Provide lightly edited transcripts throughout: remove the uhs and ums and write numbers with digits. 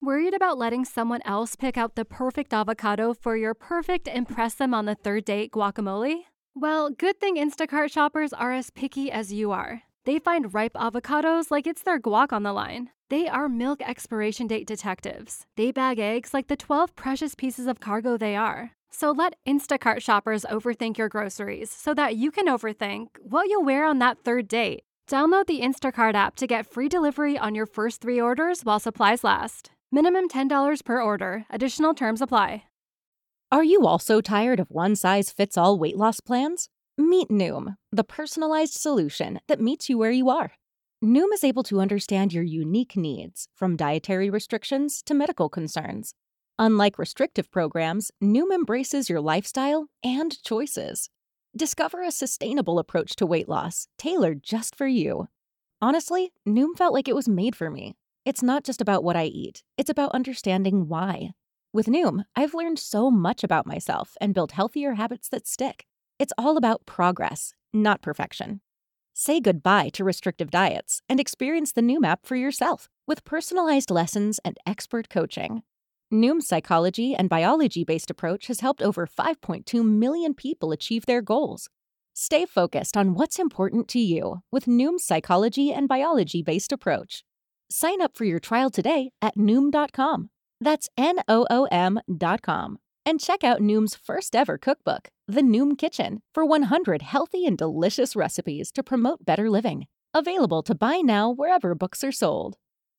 Worried about letting someone else pick out the perfect avocado for your perfect impress them on the third date guacamole? Well, good thing Instacart shoppers are as picky as you are. They find ripe avocados like it's their guac on the line. They are milk expiration date detectives. They bag eggs like the 12 precious pieces of cargo they are. So let Instacart shoppers overthink your groceries so that you can overthink what you'll wear on that third date. Download the Instacart app to get free delivery on your first 3 orders while supplies last. Minimum $10 per order. Additional terms apply. Are you also tired of one-size-fits-all weight loss plans? Meet Noom, the personalized solution that meets you where you are. Noom is able to understand your unique needs, from dietary restrictions to medical concerns. Unlike restrictive programs, Noom embraces your lifestyle and choices. Discover a sustainable approach to weight loss, tailored just for you. Honestly, Noom felt like it was made for me. It's not just about what I eat, it's about understanding why. With Noom, I've learned so much about myself and built healthier habits that stick. It's all about progress, not perfection. Say goodbye to restrictive diets and experience the Noom app for yourself with personalized lessons and expert coaching. Noom's psychology and biology-based approach has helped over 5.2 million people achieve their goals. Stay focused on what's important to you with Noom's psychology and biology-based approach. Sign up for your trial today at Noom.com. That's Noom.com. And check out Noom's first ever cookbook, The Noom Kitchen, for 100 healthy and delicious recipes to promote better living. Available to buy now wherever books are sold.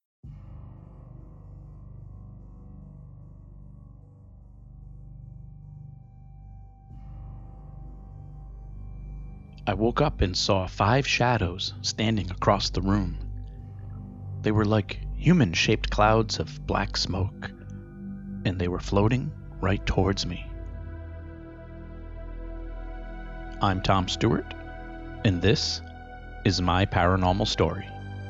I woke up and saw 5 shadows standing across the room. They were like human-shaped clouds of black smoke, and they were floating right towards me. I'm Tom Stewart, and this is my paranormal story.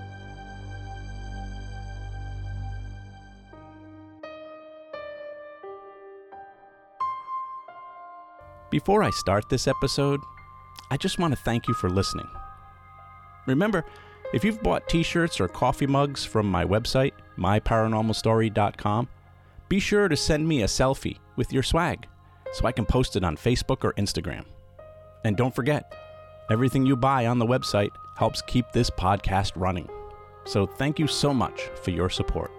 Before I start this episode, I just want to thank you for listening. Remember, if you've bought t-shirts or coffee mugs from my website, myparanormalstory.com, be sure to send me a selfie with your swag so I can post it on Facebook or Instagram. And don't forget, everything you buy on the website helps keep this podcast running. So thank you so much for your support.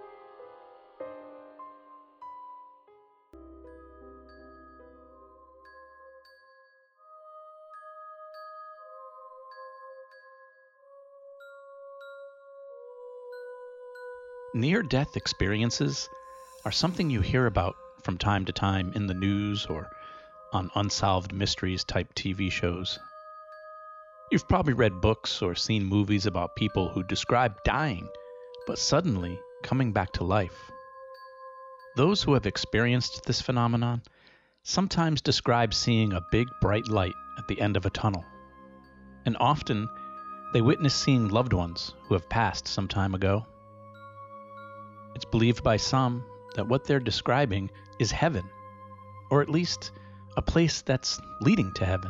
Near-death experiences are something you hear about from time to time in the news or on unsolved mysteries type TV shows. You've probably read books or seen movies about people who describe dying, but suddenly coming back to life. Those who have experienced this phenomenon sometimes describe seeing a big bright light at the end of a tunnel. And often, they witness seeing loved ones who have passed some time ago. It's believed by some that what they're describing is heaven, or at least a place that's leading to heaven.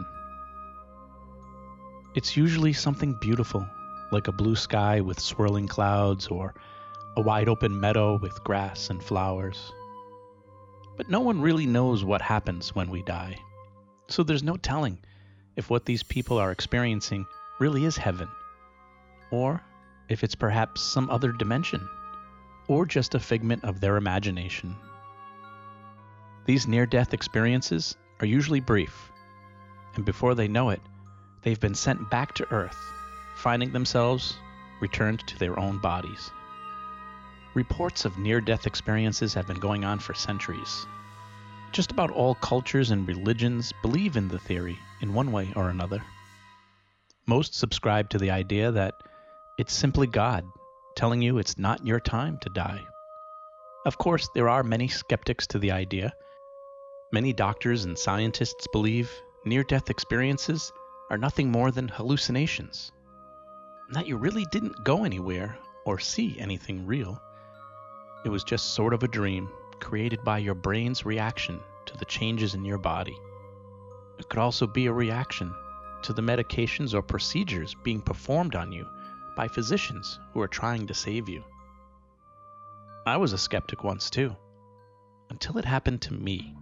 It's usually something beautiful, like a blue sky with swirling clouds or a wide open meadow with grass and flowers. But no one really knows what happens when we die, so there's no telling if what these people are experiencing really is heaven, or if it's perhaps some other dimension, or just a figment of their imagination. These near-death experiences are usually brief, and before they know it, they've been sent back to Earth, finding themselves returned to their own bodies. Reports of near-death experiences have been going on for centuries. Just about all cultures and religions believe in the theory in one way or another. Most subscribe to the idea that it's simply God telling you it's not your time to die. Of course, there are many skeptics to the idea. Many doctors and scientists believe near-death experiences are nothing more than hallucinations, and that you really didn't go anywhere or see anything real. It was just sort of a dream created by your brain's reaction to the changes in your body. It could also be a reaction to the medications or procedures being performed on you by physicians who are trying to save you. I was a skeptic once too, until it happened to me.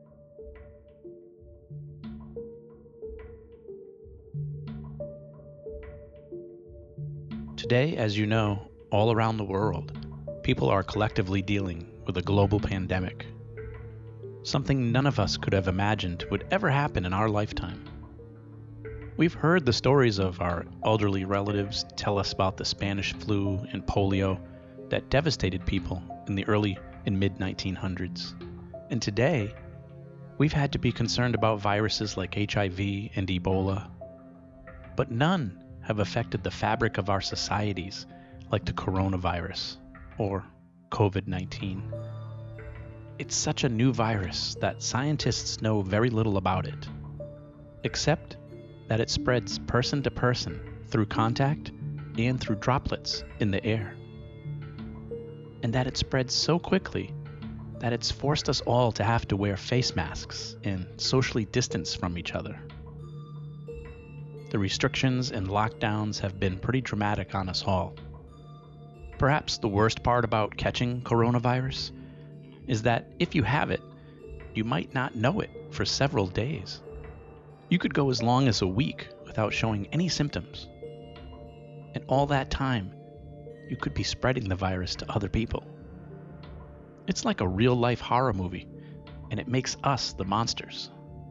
Today, as you know, all around the world, people are collectively dealing with a global pandemic. Something none of us could have imagined would ever happen in our lifetime. We've heard the stories of our elderly relatives tell us about the Spanish flu and polio that devastated people in the early and mid-1900s. And today, we've had to be concerned about viruses like HIV and Ebola. But none have affected the fabric of our societies like the coronavirus or COVID-19. It's such a new virus that scientists know very little about it, except that it spreads person to person through contact and through droplets in the air. And that it spreads so quickly that it's forced us all to have to wear face masks and socially distance from each other. The restrictions and lockdowns have been pretty dramatic on us all. Perhaps the worst part about catching coronavirus is that if you have it, you might not know it for several days. You could go as long as a week without showing any symptoms. And all that time, you could be spreading the virus to other people. It's like a real-life horror movie, and it makes us the monsters.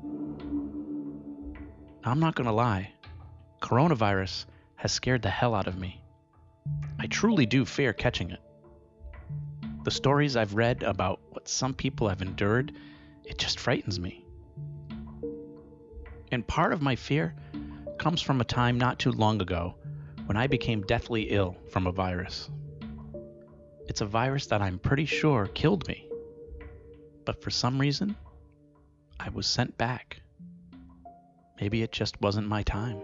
I'm not gonna lie, coronavirus has scared the hell out of me. I truly do fear catching it. The stories I've read about what some people have endured, it just frightens me. And part of my fear comes from a time not too long ago when I became deathly ill from a virus. It's a virus that I'm pretty sure killed me. But for some reason, I was sent back. Maybe it just wasn't my time.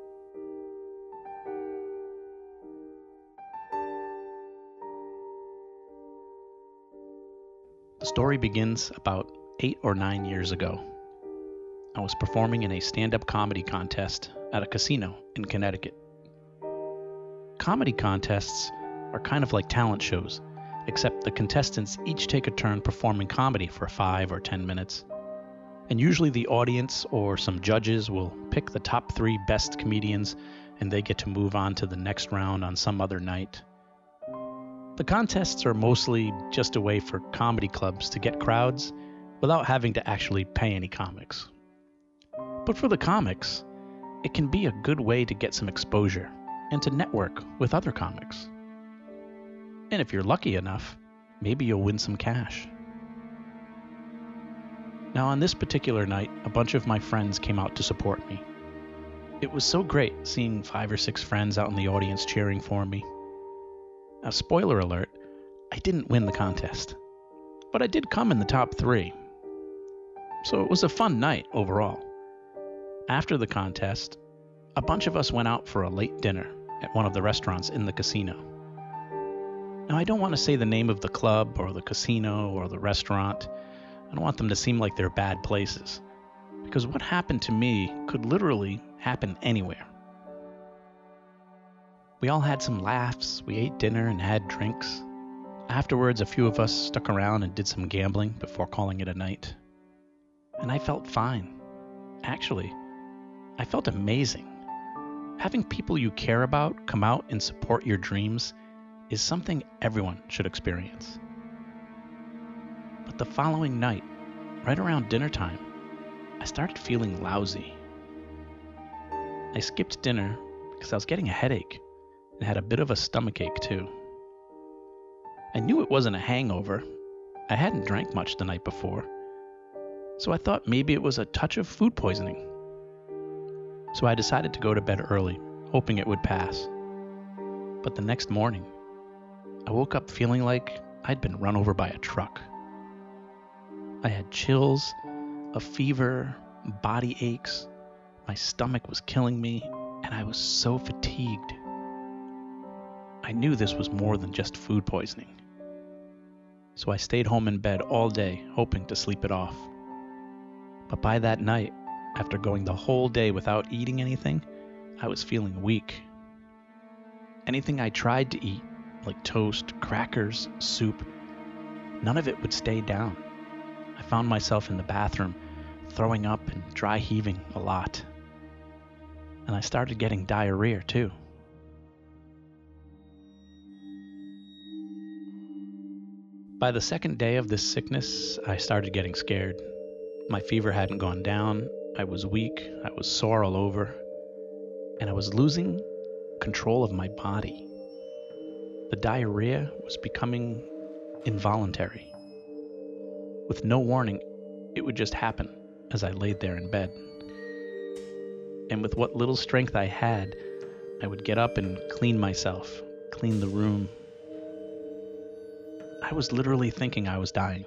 The story begins about 8 or 9 years ago. I was performing in a stand-up comedy contest at a casino in Connecticut. Comedy contests are kind of like talent shows, except the contestants each take a turn performing comedy for 5 or 10 minutes. And usually the audience or some judges will pick the top 3 best comedians and they get to move on to the next round on some other night. The contests are mostly just a way for comedy clubs to get crowds without having to actually pay any comics. But for the comics, it can be a good way to get some exposure and to network with other comics. And if you're lucky enough, maybe you'll win some cash. Now on this particular night, a bunch of my friends came out to support me. It was so great seeing 5 or 6 friends out in the audience cheering for me. Now, spoiler alert, I didn't win the contest, but I did come in the top 3. So it was a fun night overall. After the contest, a bunch of us went out for a late dinner at one of the restaurants in the casino. Now, I don't want to say the name of the club or the casino or the restaurant. I don't want them to seem like they're bad places, because what happened to me could literally happen anywhere. We all had some laughs, we ate dinner and had drinks. Afterwards, a few of us stuck around and did some gambling before calling it a night. And I felt fine. Actually, I felt amazing. Having people you care about come out and support your dreams is something everyone should experience. But the following night, right around dinner time, I started feeling lousy. I skipped dinner because I was getting a headache and had a bit of a stomachache too. I knew it wasn't a hangover. I hadn't drank much the night before, so I thought maybe it was a touch of food poisoning. So I decided to go to bed early, hoping it would pass. But the next morning, I woke up feeling like I'd been run over by a truck. I had chills, a fever, body aches, my stomach was killing me, and I was so fatigued. I knew this was more than just food poisoning. So I stayed home in bed all day, hoping to sleep it off. But by that night, after going the whole day without eating anything, I was feeling weak. Anything I tried to eat, like toast, crackers, soup, none of it would stay down. I found myself in the bathroom, throwing up and dry heaving a lot. And I started getting diarrhea too. By the second day of this sickness, I started getting scared. My fever hadn't gone down, I was weak, I was sore all over, and I was losing control of my body. The diarrhea was becoming involuntary. With no warning, it would just happen as I laid there in bed. And with what little strength I had, I would get up and clean myself, clean the room. I was literally thinking I was dying.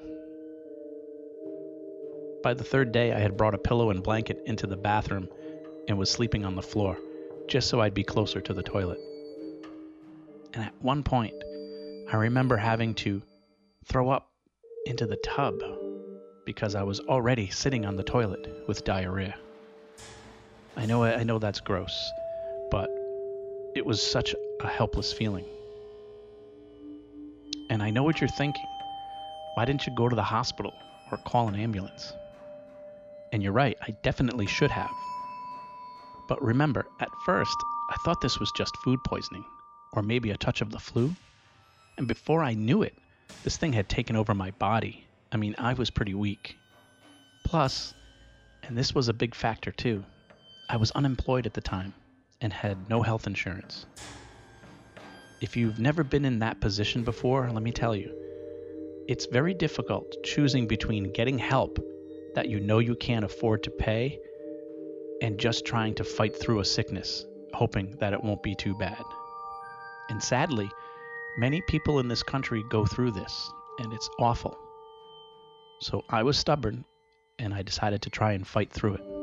By the third day, I had brought a pillow and blanket into the bathroom and was sleeping on the floor, just so I'd be closer to the toilet. And at one point, I remember having to throw up into the tub because I was already sitting on the toilet with diarrhea. I know that's gross, but it was such a helpless feeling. And I know what you're thinking. Why didn't you go to the hospital or call an ambulance? And you're right, I definitely should have. But remember, at first, I thought this was just food poisoning, or maybe a touch of the flu. And before I knew it, this thing had taken over my body. I mean, I was pretty weak. Plus, and this was a big factor too, I was unemployed at the time and had no health insurance. If you've never been in that position before, let me tell you, it's very difficult choosing between getting help that you know you can't afford to pay and just trying to fight through a sickness, hoping that it won't be too bad. And sadly, many people in this country go through this, and it's awful. So I was stubborn, and I decided to try and fight through it.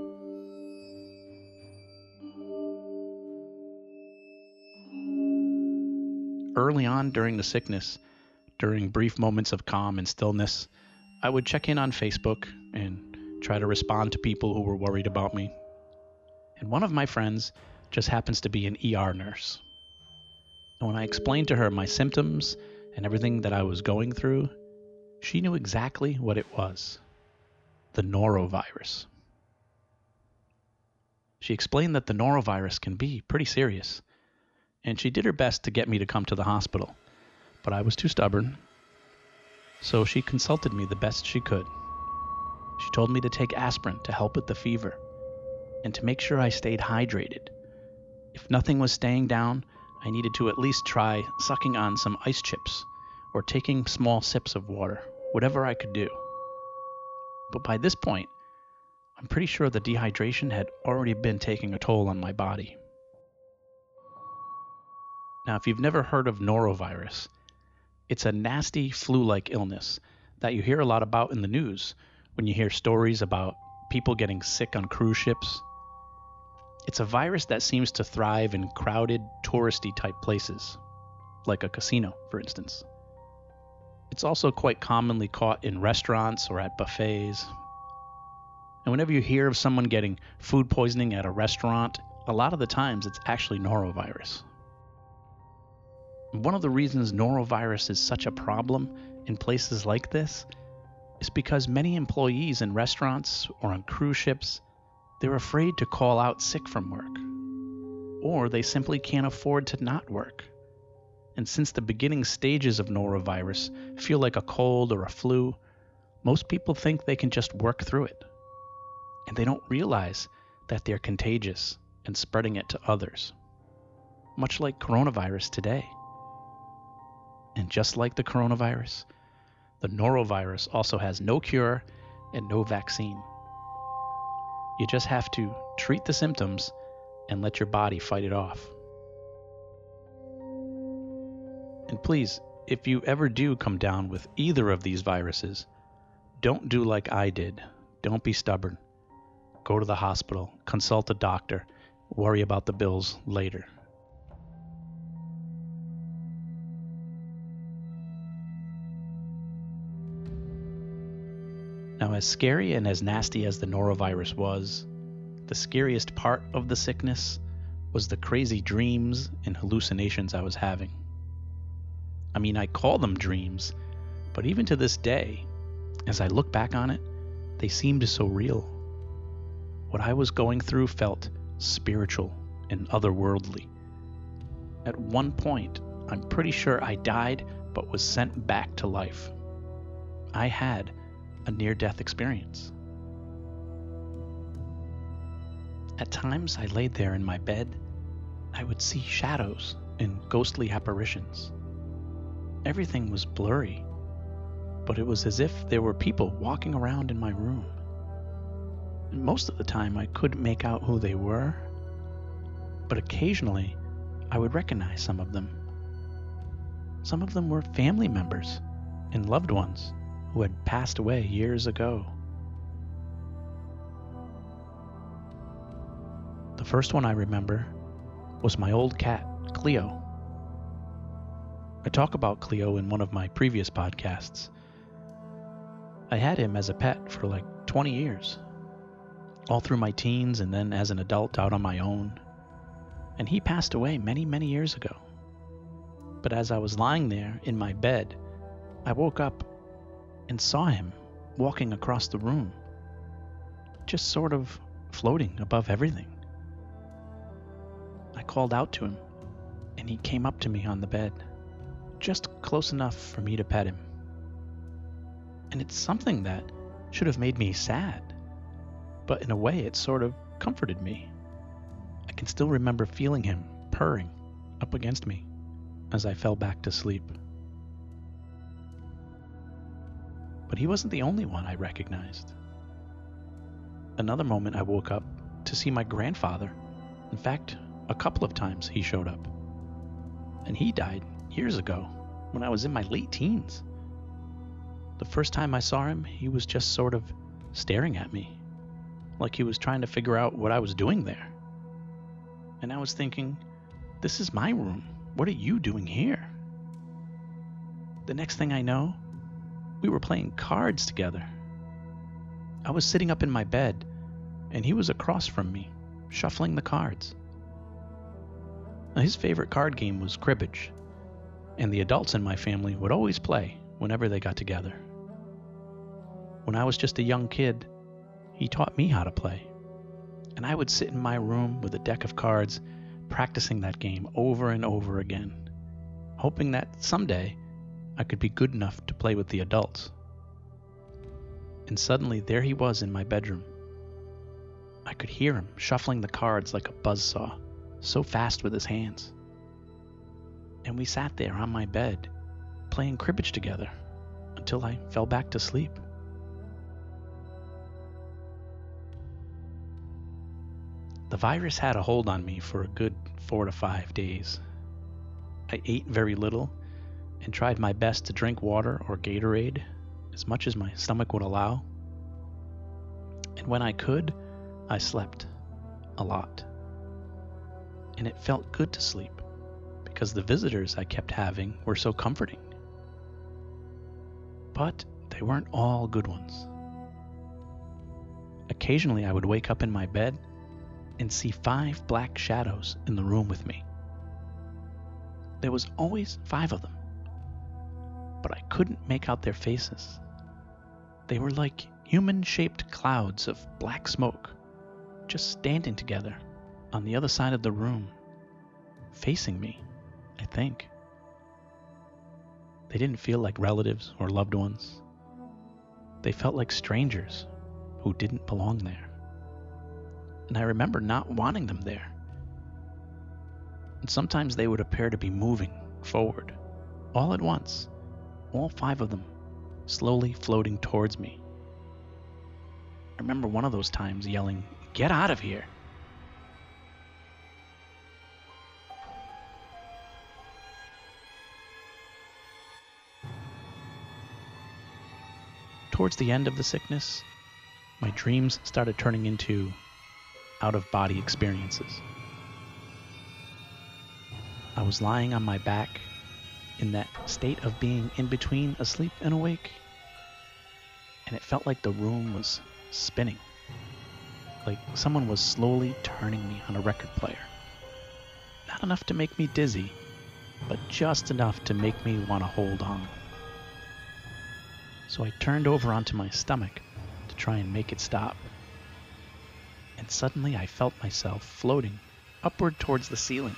Early on during the sickness, during brief moments of calm and stillness, I would check in on Facebook and try to respond to people who were worried about me. And one of my friends just happens to be an ER nurse. And when I explained to her my symptoms and everything that I was going through, she knew exactly what it was: the norovirus. She explained that the norovirus can be pretty serious, and she did her best to get me to come to the hospital, but I was too stubborn. So she consulted me the best she could. She told me to take aspirin to help with the fever, and to make sure I stayed hydrated. If nothing was staying down, I needed to at least try sucking on some ice chips, or taking small sips of water, whatever I could do. But by this point, I'm pretty sure the dehydration had already been taking a toll on my body. Now, if you've never heard of norovirus, it's a nasty flu-like illness that you hear a lot about in the news when you hear stories about people getting sick on cruise ships. It's a virus that seems to thrive in crowded, touristy type places, like a casino, for instance. It's also quite commonly caught in restaurants or at buffets. And whenever you hear of someone getting food poisoning at a restaurant, a lot of the times it's actually norovirus. One of the reasons norovirus is such a problem in places like this is because many employees in restaurants or on cruise ships, they're afraid to call out sick from work, or they simply can't afford to not work. And since the beginning stages of norovirus feel like a cold or a flu, most people think they can just work through it. And they don't realize that they're contagious and spreading it to others, much like coronavirus today. And just like the coronavirus, the norovirus also has no cure and no vaccine. You just have to treat the symptoms and let your body fight it off. And please, if you ever do come down with either of these viruses, don't do like I did. Don't be stubborn. Go to the hospital, consult a doctor, worry about the bills later. Now, as scary and as nasty as the norovirus was, the scariest part of the sickness was the crazy dreams and hallucinations I was having. I mean, I call them dreams But even to this day, as I look back on it, they seemed so real. What I was going through felt spiritual and otherworldly. At one point, I'm pretty sure I died but was sent back to life. I had a near-death experience. At times I laid there in my bed, I would see shadows and ghostly apparitions. Everything was blurry, but it was as if there were people walking around in my room. And most of the time I couldn't make out who they were, but occasionally I would recognize some of them. Some of them were family members and loved ones who had passed away years ago. The first one I remember was my old cat, Cleo. I talk about Cleo in one of my previous podcasts. I had him as a pet for like 20 years, all through my teens and then as an adult out on my own. And he passed away many, many years ago. But as I was lying there in my bed, I woke up and saw him walking across the room, just sort of floating above everything. I called out to him, and he came up to me on the bed, just close enough for me to pet him. And it's something that should have made me sad, but in a way it sort of comforted me. I can still remember feeling him purring up against me as I fell back to sleep. But he wasn't the only one I recognized. Another moment I woke up to see my grandfather. In fact, a couple of times he showed up. And he died years ago when I was in my late teens. The first time I saw him, he was just sort of staring at me, like he was trying to figure out what I was doing there. And I was thinking, this is my room. What are you doing here? The next thing I know, we were playing cards together. I was sitting up in my bed, and he was across from me, shuffling the cards. Now, his favorite card game was cribbage, and the adults in my family would always play whenever they got together. When I was just a young kid, he taught me how to play, and I would sit in my room with a deck of cards, practicing that game over and over again, hoping that someday I could be good enough to play with the adults. And suddenly there he was in my bedroom. I could hear him shuffling the cards like a buzzsaw, so fast with his hands. And we sat there on my bed, playing cribbage together, until I fell back to sleep. The virus had a hold on me for a good 4 to 5 days. I ate very little and tried my best to drink water or Gatorade as much as my stomach would allow. And when I could, I slept a lot. And it felt good to sleep because the visitors I kept having were so comforting. But they weren't all good ones. Occasionally I would wake up in my bed and see 5 black shadows in the room with me. There was always 5 of them, but I couldn't make out their faces. They were like human-shaped clouds of black smoke, just standing together on the other side of the room, facing me, I think. They didn't feel like relatives or loved ones. They felt like strangers who didn't belong there. And I remember not wanting them there. And sometimes they would appear to be moving forward, all at once, all 5 of them, slowly floating towards me. I remember one of those times yelling, "Get out of here!" Towards the end of the sickness, my dreams started turning into out-of-body experiences. I was lying on my back in that state of being in between asleep and awake, and it felt like the room was spinning, like someone was slowly turning me on a record player. Not enough to make me dizzy, but just enough to make me want to hold on. So I turned over onto my stomach to try and make it stop. And suddenly I felt myself floating upward towards the ceiling.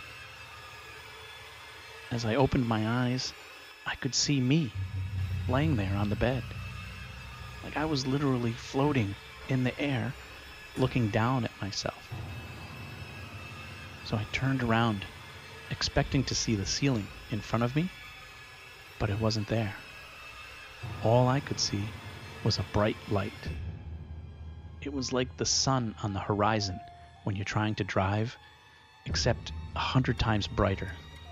As I opened my eyes, I could see me laying there on the bed. Like I was literally floating in the air, looking down at myself. So I turned around, expecting to see the ceiling in front of me, but it wasn't there. All I could see was a bright light. It was like the sun on the horizon when you're trying to drive, except 100 times brighter.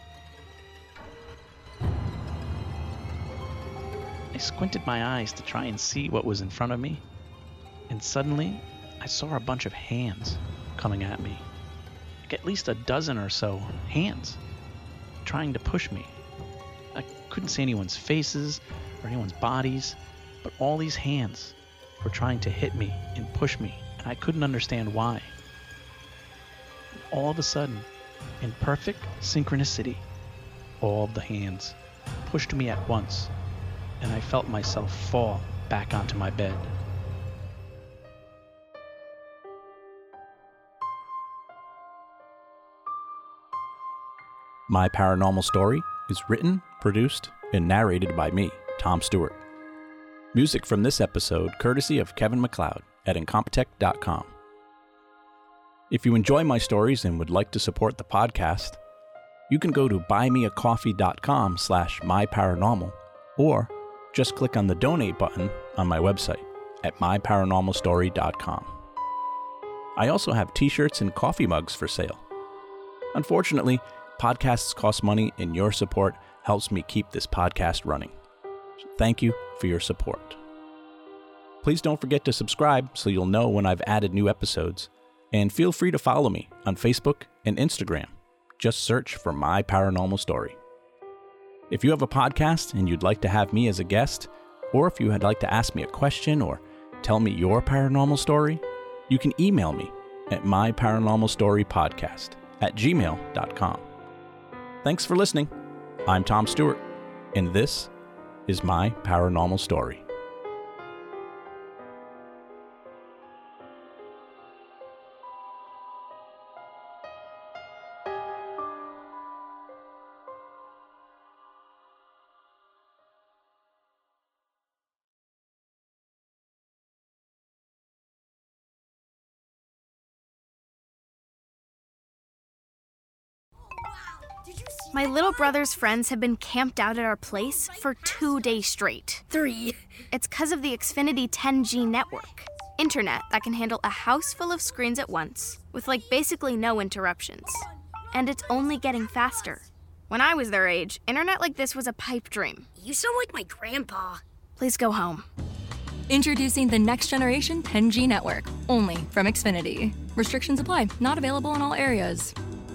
I squinted my eyes to try and see what was in front of me, and suddenly I saw a bunch of hands coming at me. Like at least a dozen or so hands trying to push me. I couldn't see anyone's faces or anyone's bodies, but all these hands were trying to hit me and push me, and I couldn't understand why. And all of a sudden, in perfect synchronicity, all of the hands pushed me at once, and I felt myself fall back onto my bed. My Paranormal Story is written, produced, and narrated by me, Tom Stewart. Music from this episode courtesy of Kevin MacLeod at Incompetech.com. If you enjoy my stories and would like to support the podcast, you can go to buymeacoffee.com/myparanormal or just click on the donate button on my website at myparanormalstory.com. I also have t-shirts and coffee mugs for sale. Unfortunately, podcasts cost money and your support helps me keep this podcast running. So thank you for your support. Please don't forget to subscribe so you'll know when I've added new episodes, and feel free to follow me on Facebook and Instagram. Just search for My Paranormal Story. If you have a podcast and you'd like to have me as a guest, or if you would like to ask me a question or tell me your paranormal story, you can email me at myparanormalstorypodcast@gmail.com. Thanks for listening. I'm Tom Stewart, and this is My Paranormal Story. My little brother's friends have been camped out at our place for 2 days straight. 3. It's because of the Xfinity 10G network. Internet that can handle a house full of screens at once, with basically no interruptions. And it's only getting faster. When I was their age, internet like this was a pipe dream. You sound like my grandpa. Please go home. Introducing the next generation 10G network, only from Xfinity. Restrictions apply, not available in all areas.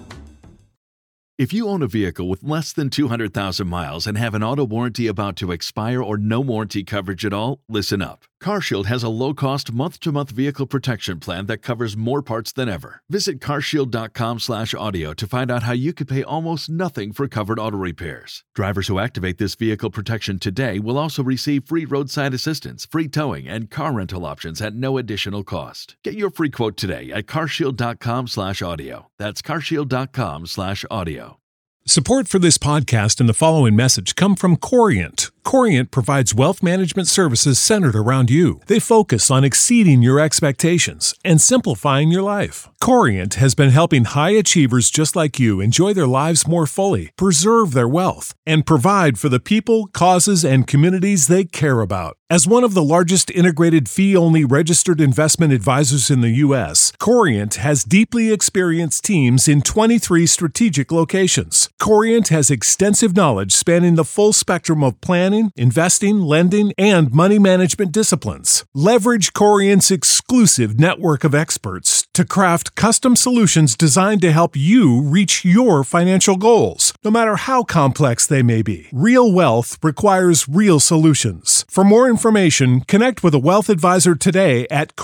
If you own a vehicle with less than 200,000 miles and have an auto warranty about to expire or no warranty coverage at all, listen up. CarShield has a low-cost month-to-month vehicle protection plan that covers more parts than ever. Visit carshield.com/audio to find out how you could pay almost nothing for covered auto repairs. Drivers who activate this vehicle protection today will also receive free roadside assistance, free towing, and car rental options at no additional cost. Get your free quote today at carshield.com/audio. That's carshield.com/audio. Support for this podcast and the following message come from Corient. Corient provides wealth management services centered around you. They focus on exceeding your expectations and simplifying your life. Corient has been helping high achievers just like you enjoy their lives more fully, preserve their wealth, and provide for the people, causes, and communities they care about. As one of the largest integrated fee-only registered investment advisors in the U.S., Corient has deeply experienced teams in 23 strategic locations. Corient has extensive knowledge spanning the full spectrum of planning, investing, lending, and money management disciplines. Leverage Corient's exclusive network of experts to craft custom solutions designed to help you reach your financial goals, no matter how complex they may be. Real wealth requires real solutions. For more information, connect with a wealth advisor today at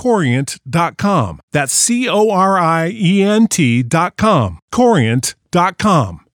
Corient.com. That's Corient.com. Corient.com.